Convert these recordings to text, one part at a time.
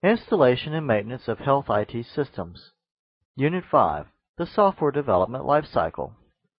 Installation and maintenance of health IT systems. Unit 5, the software development lifecycle.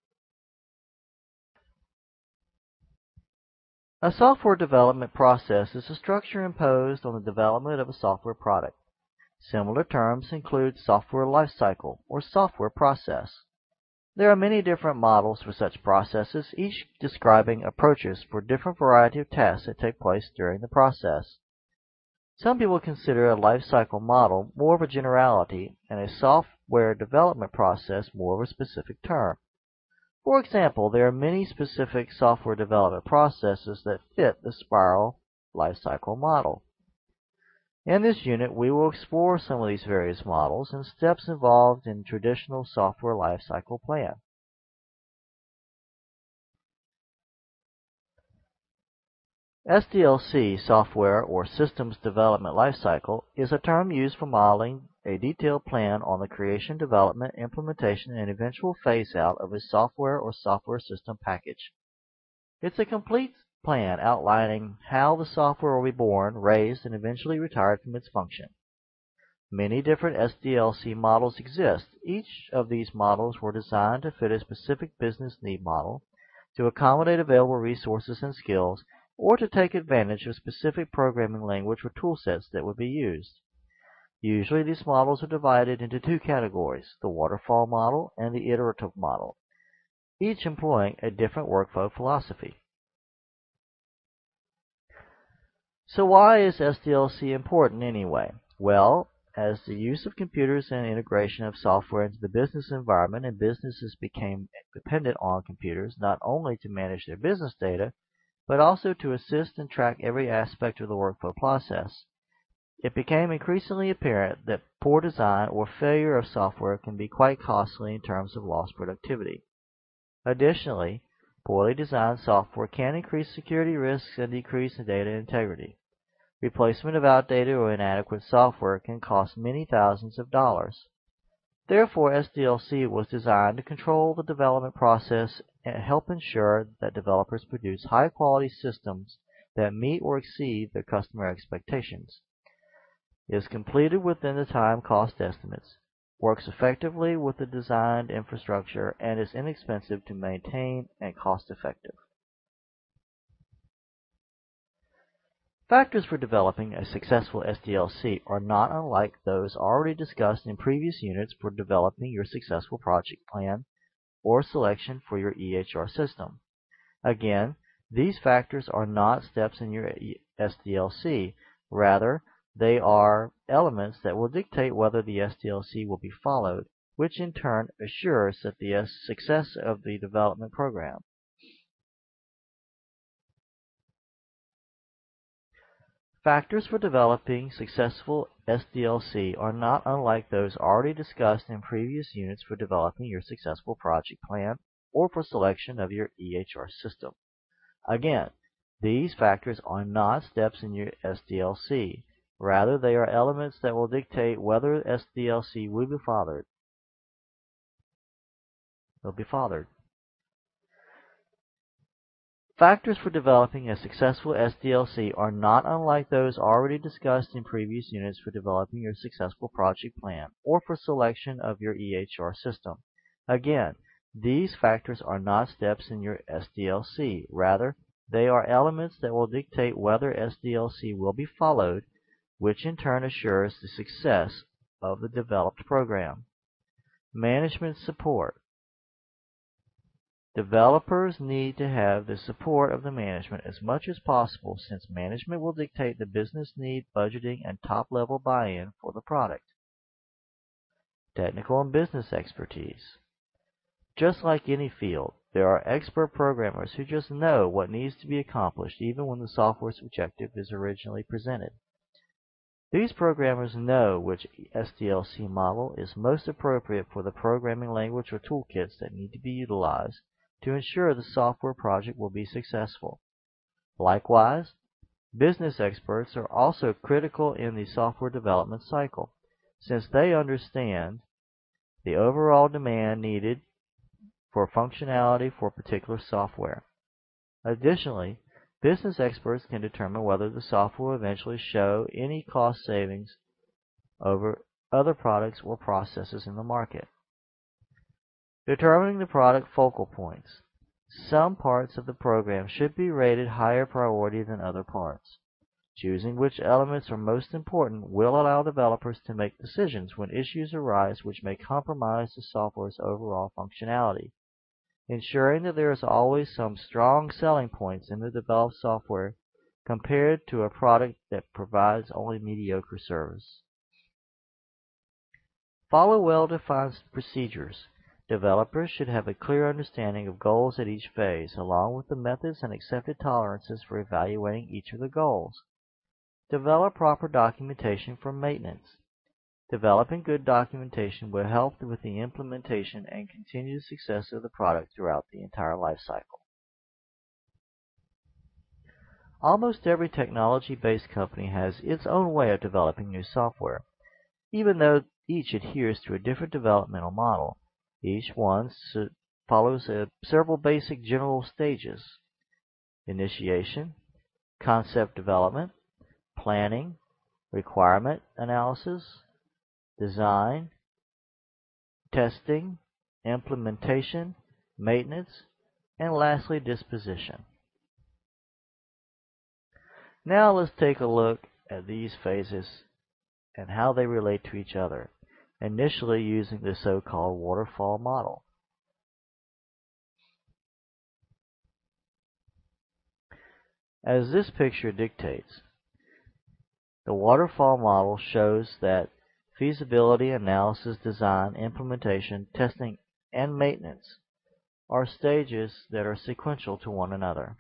A software development process is a structure imposed on the development of a software product. Similar terms include software lifecycle or software process. There are many different models for such processes, each describing approaches for different variety of tasks that take place during the process. Some people consider a life cycle model more of a generality and a software development process more of a specific term. For example, there are many specific software development processes that fit the spiral life cycle model. In this unit, we will explore some of these various models and steps involved in traditional software life cycle plan. SDLC, Software or Systems Development Lifecycle, is a term used for modeling a detailed plan on the creation, development, implementation, and eventual phase-out of a software or software system package. It's a complete plan outlining how the software will be born, raised, and eventually retired from its function. Many different SDLC models exist. Each of these models were designed to fit a specific business need model, to accommodate available resources and skills, or to take advantage of specific programming language or toolsets that would be used. Usually these models are divided into two categories, the waterfall model and the iterative model, each employing a different workflow philosophy. So why is SDLC important anyway? Well, as the use of computers and integration of software into the business environment and businesses became dependent on computers not only to manage their business data, but also to assist and track every aspect of the workflow process, it became increasingly apparent that poor design or failure of software can be quite costly in terms of lost productivity. Additionally, poorly designed software can increase security risks and decrease data integrity. Replacement of outdated or inadequate software can cost many thousands of dollars. Therefore, SDLC was designed to control the development process and help ensure that developers produce high-quality systems that meet or exceed their customer expectations. It is completed within the time cost estimates, works effectively with the designed infrastructure, and is inexpensive to maintain and cost-effective. Factors for developing a successful SDLC are not unlike those already discussed in previous units for developing your successful project plan or selection for your EHR system. Again, these factors are not steps in your SDLC. Rather, they are elements that will dictate whether the SDLC will be followed, which in turn assures that the success of the development program. Factors for developing successful SDLC are not unlike those already discussed in previous units for developing your successful project plan or for selection of your EHR system. Again, these factors are not steps in your SDLC. Rather, they are elements that will dictate whether SDLC will be fathered. Factors for developing a successful SDLC are not unlike those already discussed in previous units for developing your successful project plan or for selection of your EHR system. Again, these factors are not steps in your SDLC. Rather, they are elements that will dictate whether SDLC will be followed, which in turn assures the success of the developed program. Management support. Developers need to have the support of the management as much as possible, since management will dictate the business need, budgeting, and top-level buy-in for the product. Technical and business expertise. Just like any field, there are expert programmers who just know what needs to be accomplished even when the software's objective is originally presented. These programmers know which SDLC model is most appropriate for the programming language or toolkits that need to be utilized to ensure the software project will be successful. Likewise, business experts are also critical in the software development cycle, since they understand the overall demand needed for functionality for particular software. Additionally, business experts can determine whether the software will eventually show any cost savings over other products or processes in the market. Determining the product focal points. Some parts of the program should be rated higher priority than other parts. Choosing which elements are most important will allow developers to make decisions when issues arise which may compromise the software's overall functionality. Ensuring that there is always some strong selling points in the developed software compared to a product that provides only mediocre service. Follow well-defined procedures. Developers should have a clear understanding of goals at each phase, along with the methods and accepted tolerances for evaluating each of the goals. Develop proper documentation for maintenance. Developing good documentation will help with the implementation and continued success of the product throughout the entire life cycle. Almost every technology-based company has its own way of developing new software. Even though each adheres to a different developmental model, each one follows several basic general stages: initiation, concept development, planning, requirement analysis, design, testing, implementation, maintenance, and lastly, disposition. Now let's take a look at these phases and how they relate to each other, initially using the so-called waterfall model. As this picture dictates, the waterfall model shows that feasibility, analysis, design, implementation, testing, and maintenance are stages that are sequential to one another.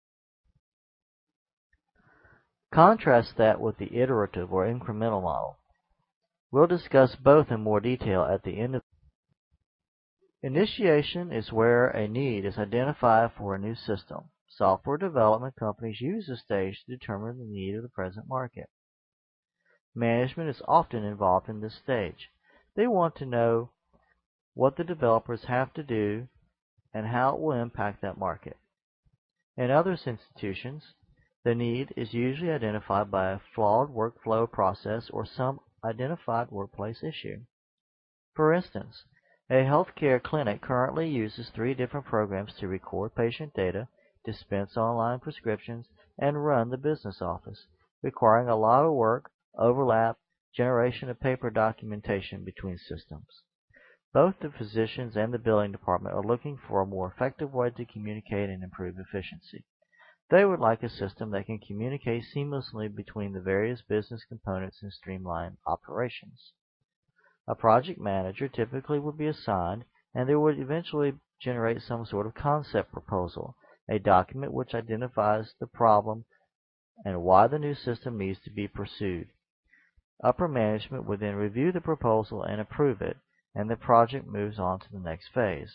Contrast that with the iterative or incremental model. We'll discuss both in more detail at the end of. Initiation is where a need is identified for a new system. Software development companies use this stage to determine the need of the present market. Management is often involved in this stage. They want to know what the developers have to do and how it will impact that market. In other institutions, the need is usually identified by a flawed workflow process or some identified workplace issue. For instance, a healthcare clinic currently uses 3 different programs to record patient data, dispense online prescriptions, and run the business office, requiring a lot of work, overlap, generation of paper documentation between systems. Both the physicians and the billing department are looking for a more effective way to communicate and improve efficiency. They would like a system that can communicate seamlessly between the various business components and streamline operations. A project manager typically would be assigned, and they would eventually generate some sort of concept proposal, a document which identifies the problem and why the new system needs to be pursued. Upper management would then review the proposal and approve it, and the project moves on to the next phase.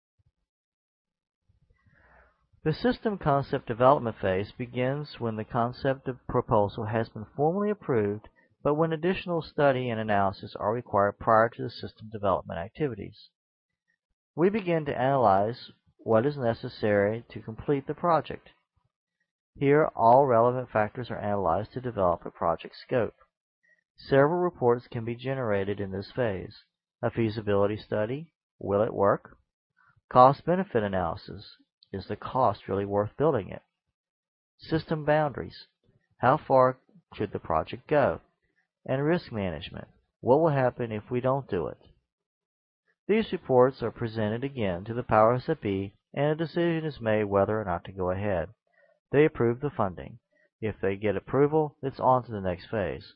The system concept development phase begins when the concept of proposal has been formally approved, but when additional study and analysis are required prior to the system development activities. We begin to analyze what is necessary to complete the project. Here, all relevant factors are analyzed to develop a project scope. Several reports can be generated in this phase: a feasibility study, will it work? Cost-benefit analysis, is the cost really worth building it? System boundaries, how far should the project go? And risk management, what will happen if we don't do it? These reports are presented again to the powers that be, and a decision is made whether or not to go ahead. They approve the funding. If they get approval, it's on to the next phase.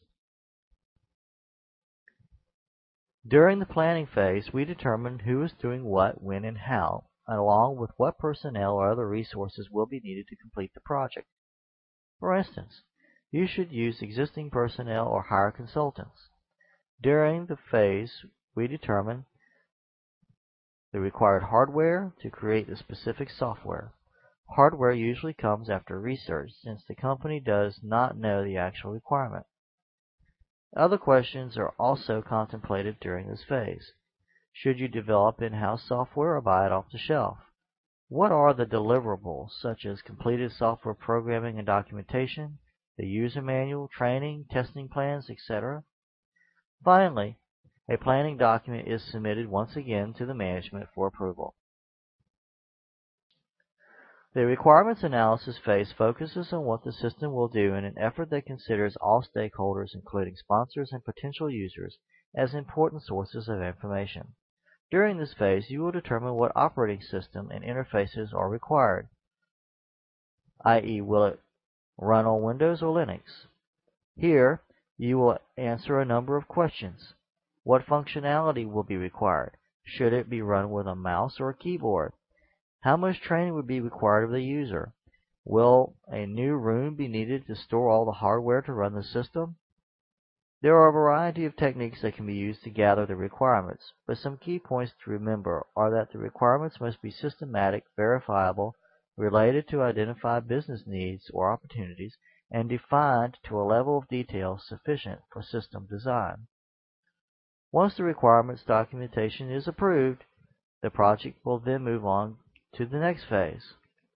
During the planning phase, we determine who is doing what, when, and how, along with what personnel or other resources will be needed to complete the project. For instance, you should use existing personnel or hire consultants. During the phase, we determine the required hardware to create the specific software. Hardware usually comes after research, since the company does not know the actual requirement. Other questions are also contemplated during this phase. Should you develop in-house software or buy it off the shelf? What are the deliverables, such as completed software programming and documentation, the user manual, training, testing plans, etc.? Finally, a planning document is submitted once again to the management for approval. The requirements analysis phase focuses on what the system will do in an effort that considers all stakeholders, including sponsors and potential users, as important sources of information. During this phase, you will determine what operating system and interfaces are required, i.e., will it run on Windows or Linux? Here, you will answer a number of questions. What functionality will be required? Should it be run with a mouse or a keyboard? How much training would be required of the user? Will a new room be needed to store all the hardware to run the system? There are a variety of techniques that can be used to gather the requirements, but some key points to remember are that the requirements must be systematic, verifiable, related to identified business needs or opportunities, and defined to a level of detail sufficient for system design. Once the requirements documentation is approved, the project will then move on to the next phase.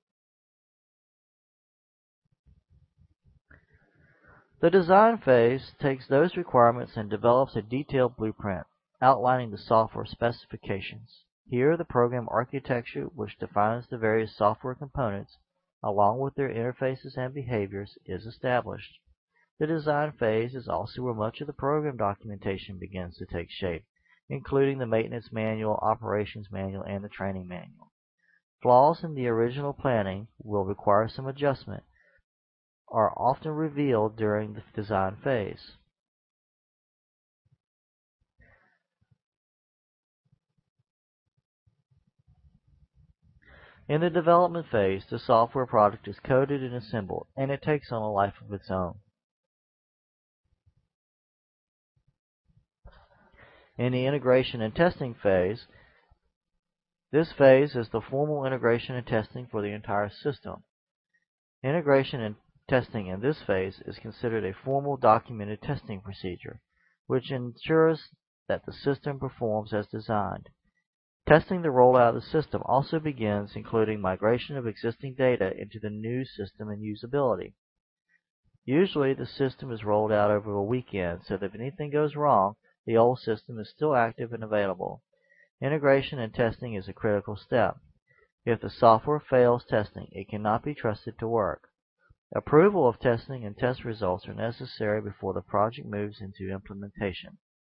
The design phase takes those requirements and develops a detailed blueprint outlining the software specifications. Here, the program architecture, which defines the various software components, along with their interfaces and behaviors, is established. The design phase is also where much of the program documentation begins to take shape, including the maintenance manual, operations manual, and the training manual. Flaws in the original planning will require some adjustment, are often revealed during the design phase. In the development phase, the software product is coded and assembled, and it takes on a life of its own. In the integration and testing phase, this phase is the formal integration and testing for the entire system. Integration and testing in this phase is considered a formal documented testing procedure, which ensures that the system performs as designed. Testing the rollout of the system also begins, including migration of existing data into the new system and usability. Usually, the system is rolled out over a weekend, so that if anything goes wrong, the old system is still active and available. Integration and testing is a critical step. If the software fails testing, it cannot be trusted to work. Approval of testing and test results are necessary before the project moves into implementation.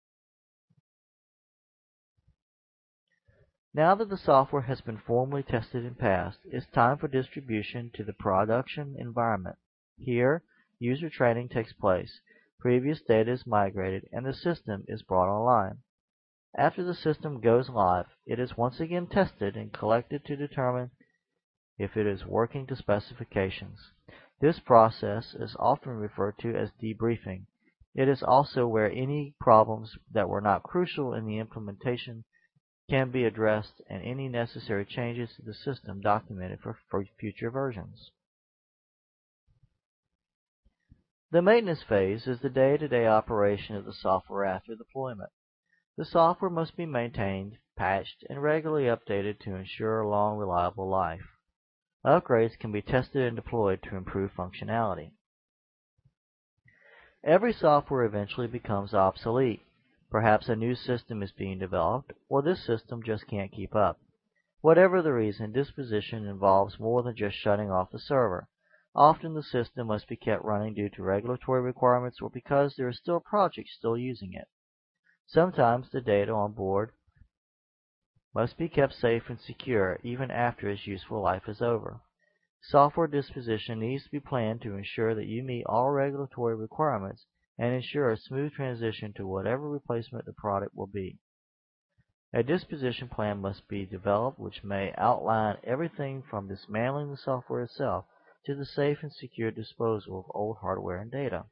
Now that the software has been formally tested and passed, it's time for distribution to the production environment. Here, user training takes place, previous data is migrated, and the system is brought online. After the system goes live, it is once again tested and collected to determine if it is working to specifications. This process is often referred to as debriefing. It is also where any problems that were not crucial in the implementation can be addressed and any necessary changes to the system documented for future versions. The maintenance phase is the day-to-day operation of the software after deployment. The software must be maintained, patched, and regularly updated to ensure long, reliable life. Upgrades can be tested and deployed to improve functionality. Every software eventually becomes obsolete. Perhaps a new system is being developed, or this system just can't keep up. Whatever the reason, disposition involves more than just shutting off the server. Often the system must be kept running due to regulatory requirements or because there is still a project still using it. Sometimes the data on board must be kept safe and secure even after its useful life is over. Software disposition needs to be planned to ensure that you meet all regulatory requirements and ensure a smooth transition to whatever replacement the product will be. A disposition plan must be developed which may outline everything from dismantling the software itself to the safe and secure disposal of old hardware and data.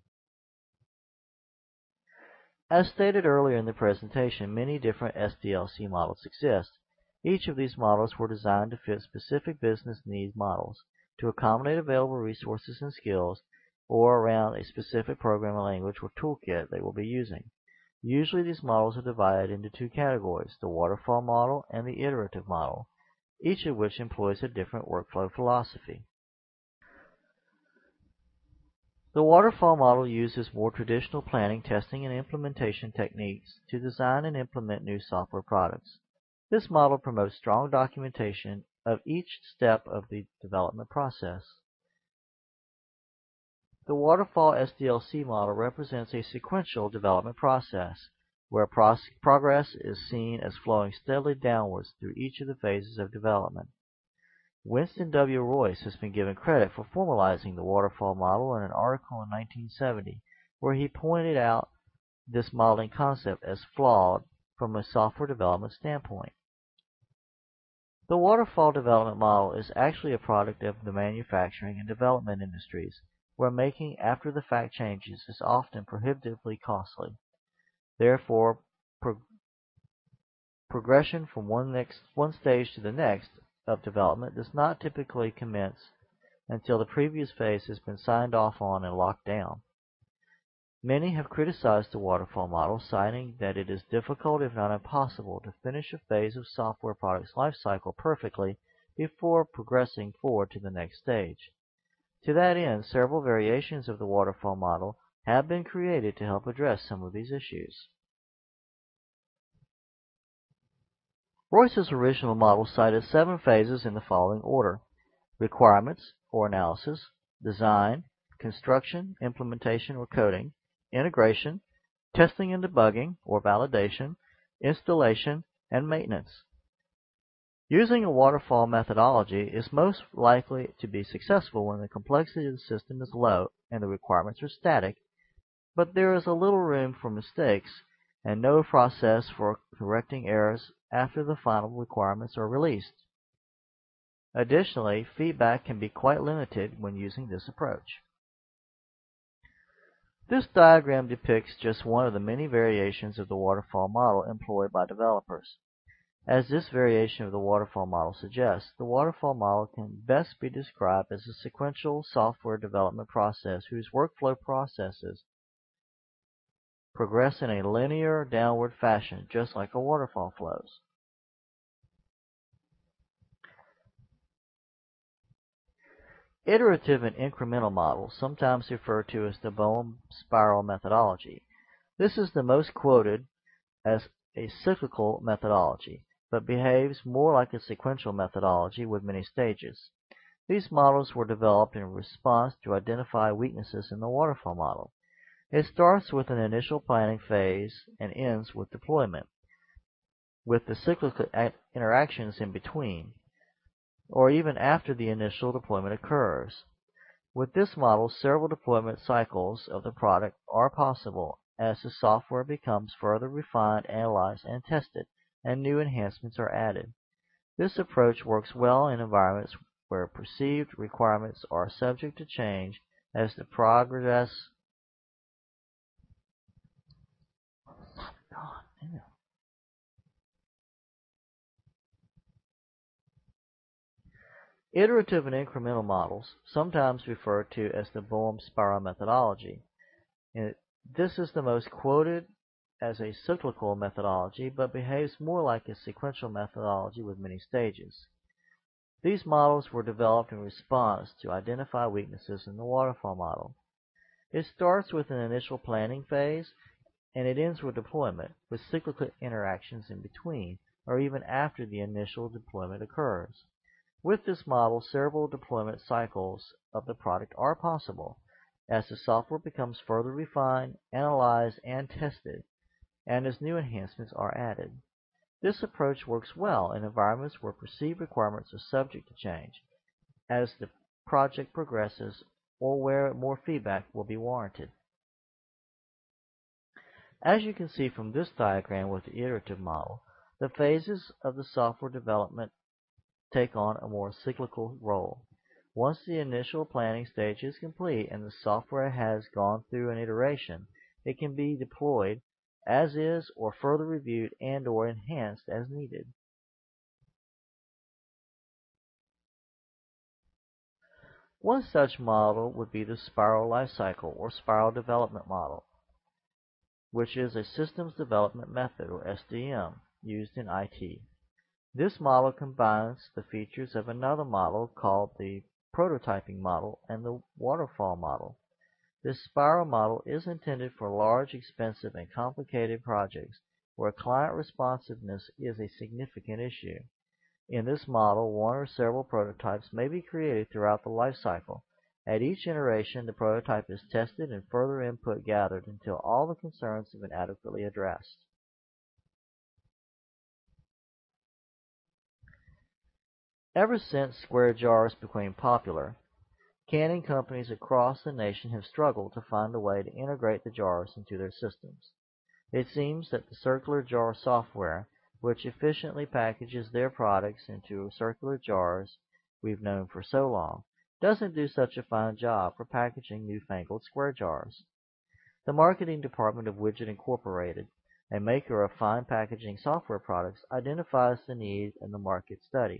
As stated earlier in the presentation, many different SDLC models exist. Each of these models were designed to fit specific business need models, to accommodate available resources and skills, or around a specific programming language or toolkit they will be using. Usually these models are divided into two categories, the waterfall model and the iterative model, each of which employs a different workflow philosophy. The waterfall model uses more traditional planning, testing, and implementation techniques to design and implement new software products. This model promotes strong documentation of each step of the development process. The waterfall SDLC model represents a sequential development process, where progress is seen as flowing steadily downwards through each of the phases of development. Winston W. Royce has been given credit for formalizing the waterfall model in an article in 1970, where he pointed out this modeling concept as flawed from a software development standpoint. The waterfall development model is actually a product of the manufacturing and development industries, where making after-the-fact changes is often prohibitively costly. Therefore, progression from one stage to the next of development does not typically commence until the previous phase has been signed off on and locked down. Many have criticized the waterfall model, citing that it is difficult, if not impossible, to finish a phase of software product's life cycle perfectly before progressing forward to the next stage. To that end, several variations of the waterfall model have been created to help address some of these issues. Royce's original model cited 7 phases in the following order: requirements or analysis, design, construction, implementation or coding, integration, testing and debugging or validation, installation, and maintenance. Using a waterfall methodology is most likely to be successful when the complexity of the system is low and the requirements are static, but there is a little room for mistakes and no process for correcting errors after the final requirements are released. Additionally, feedback can be quite limited when using this approach. This diagram depicts just one of the many variations of the waterfall model employed by developers. As this variation of the waterfall model suggests, the waterfall model can best be described as a sequential software development process whose workflow processes progress in a linear downward fashion, just like a waterfall flows. Iterative and incremental models, sometimes referred to as the Boehm spiral methodology. This is the most quoted as a cyclical methodology, but behaves more like a sequential methodology with many stages. These models were developed in response to identify weaknesses in the waterfall model. It starts with an initial planning phase and ends with deployment, with the cyclical interactions in between, or even after the initial deployment occurs. With this model, several deployment cycles of the product are possible as the software becomes further refined, analyzed, and tested, and new enhancements are added. This approach works well in environments where perceived requirements are subject to change as the progress Iterative and incremental models, sometimes referred to as the Boehm spiral methodology. This is the most quoted as a cyclical methodology, but behaves more like a sequential methodology with many stages. These models were developed in response to identify weaknesses in the waterfall model. It starts with an initial planning phase, and it ends with deployment, with cyclical interactions in between, or even after the initial deployment occurs. With this model, several deployment cycles of the product are possible as the software becomes further refined, analyzed, and tested, and as new enhancements are added. This approach works well in environments where perceived requirements are subject to change as the project progresses or where more feedback will be warranted. As you can see from this diagram with the iterative model, the phases of the software development take on a more cyclical role. Once the initial planning stage is complete and the software has gone through an iteration, it can be deployed as is or further reviewed and/or enhanced as needed. One such model would be the spiral lifecycle or spiral development model, which is a systems development method or SDM used in IT. This model combines the features of another model called the prototyping model and the waterfall model. This spiral model is intended for large, expensive, and complicated projects where client responsiveness is a significant issue. In this model, one or several prototypes may be created throughout the life cycle. At each iteration, the prototype is tested and further input gathered until all the concerns have been adequately addressed. Ever since square jars became popular, canning companies across the nation have struggled to find a way to integrate the jars into their systems. It seems that the circular jar software, which efficiently packages their products into circular jars we've known for so long, doesn't do such a fine job for packaging newfangled square jars. The marketing department of Widget Incorporated, a maker of fine packaging software products, identifies the need in the market study.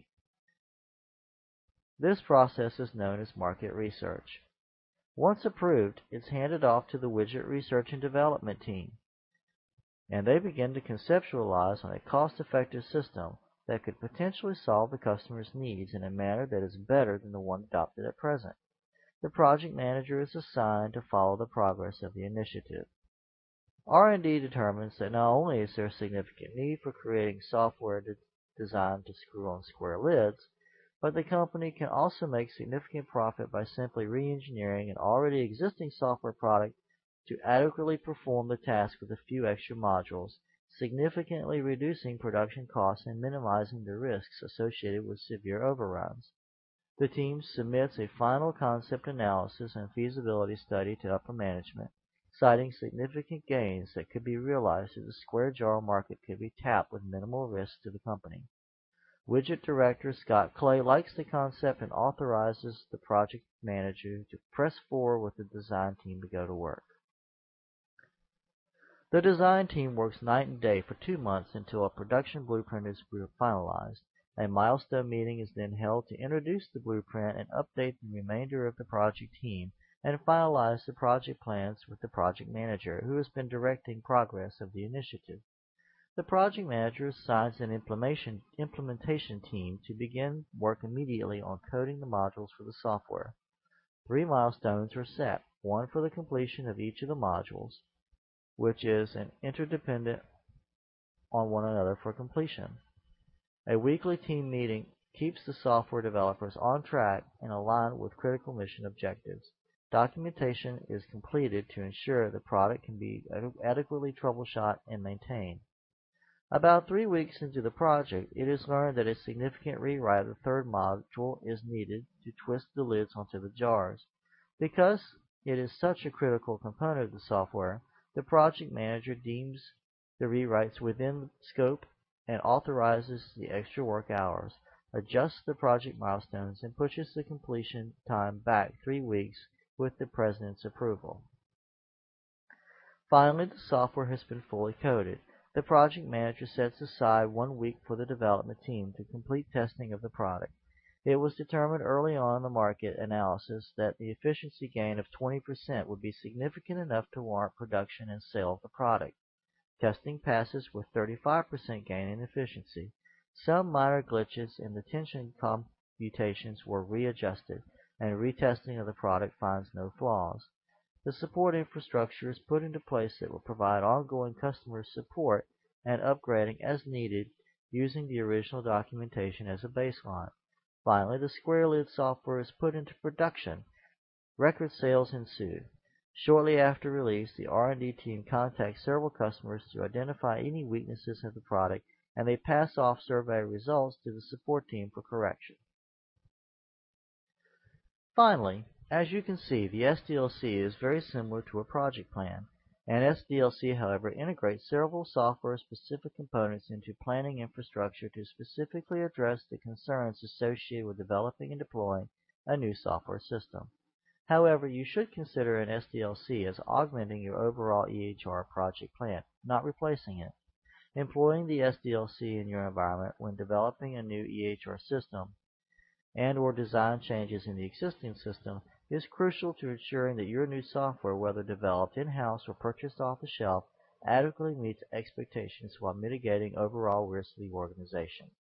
This process is known as market research. Once approved, it's handed off to the Widget Research and Development team, and they begin to conceptualize on a cost-effective system that could potentially solve the customer's needs in a manner that is better than the one adopted at present. The project manager is assigned to follow the progress of the initiative. R&D determines that not only is there a significant need for creating software designed to screw on square lids, but the company can also make significant profit by simply re-engineering an already existing software product to adequately perform the task with a few extra modules, significantly reducing production costs and minimizing the risks associated with severe overruns. The team submits a final concept analysis and feasibility study to upper management, citing significant gains that could be realized if the square jar market could be tapped with minimal risk to the company. Widget Director Scott Clay likes the concept and authorizes the project manager to press forward with the design team to go to work. The design team works night and day for 2 months until a production blueprint is finalized. A milestone meeting is then held to introduce the blueprint and update the remainder of the project team and finalize the project plans with the project manager, who has been directing progress of the initiative. The project manager assigns an implementation team to begin work immediately on coding the modules for the software. 3 milestones are set, one for the completion of each of the modules, which is an interdependent on one another for completion. A weekly team meeting keeps the software developers on track and aligned with critical mission objectives. Documentation is completed to ensure the product can be adequately troubleshot and maintained. About 3 weeks into the project, it is learned that a significant rewrite of the third module is needed to twist the lids onto the jars. Because it is such a critical component of the software, the project manager deems the rewrites within scope and authorizes the extra work hours, adjusts the project milestones, and pushes the completion time back 3 weeks with the President's approval. Finally, the software has been fully coded. The project manager sets aside 1 week for the development team to complete testing of the product. It was determined early on in the market analysis that the efficiency gain of 20% would be significant enough to warrant production and sale of the product. Testing passes with 35% gain in efficiency. Some minor glitches in the tension computations were readjusted, and retesting of the product finds no flaws. The support infrastructure is put into place that will provide ongoing customer support and upgrading as needed using the original documentation as a baseline. Finally, the square lid software is put into production. Record sales ensued. Shortly after release, the R&D team contacts several customers to identify any weaknesses of the product, and they pass off survey results to the support team for correction. Finally, as you can see, the SDLC is very similar to a project plan. An SDLC, however, integrates several software-specific components into planning infrastructure to specifically address the concerns associated with developing and deploying a new software system. However, you should consider an SDLC as augmenting your overall EHR project plan, not replacing it. Employing the SDLC in your environment when developing a new EHR system and/or design changes in the existing system is crucial to ensuring that your new software, whether developed in-house or purchased off the shelf, adequately meets expectations while mitigating overall risk to the organization.